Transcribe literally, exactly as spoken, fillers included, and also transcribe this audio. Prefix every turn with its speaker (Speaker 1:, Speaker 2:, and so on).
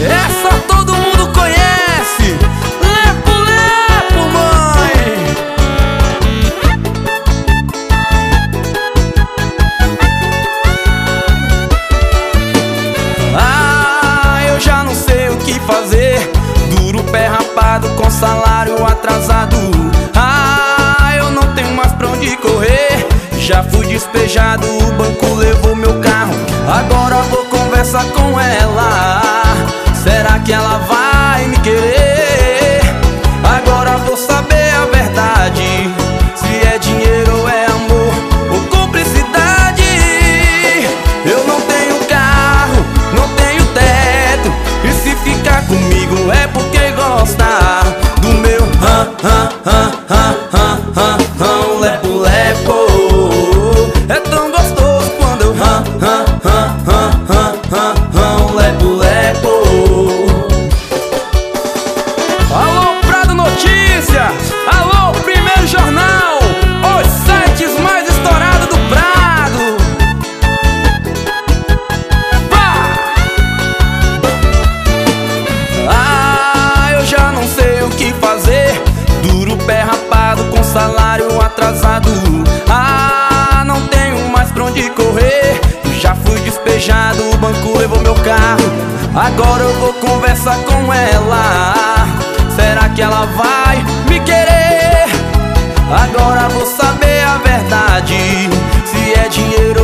Speaker 1: Essa todo mundo conhece. Lepo, lepo, mãe. Ah, eu já não sei o que fazer. Duro pé rapado com salário atrasado. Ah, eu não tenho mais pra onde correr. Já fui despejado, o banco levou meu carro. Agora vou conversar com ela. Será que ela vai me querer? Agora vou saber a verdade, se é dinheiro ou é amor ou cumplicidade. Eu não tenho carro, não tenho teto, e se ficar comigo é porque gosta do meu hã, hã, hã, hã, hã, hã, hã, lepo, lepo. É tão gostoso quando eu hã, hã, hã, hã, hã, hã, hã, lepo, lepo. Alô, Prado Notícias! Alô, Primeiro Jornal! Os sites mais estourados do Prado! Pá! Ah, eu já não sei o que fazer. Duro pé rapado com salário atrasado. Ah, não tenho mais pra onde correr. Já fui despejado, o banco levou meu carro. Agora eu vou conversar com ela. Será que ela vai me querer? Agora vou saber a verdade, se é dinheiro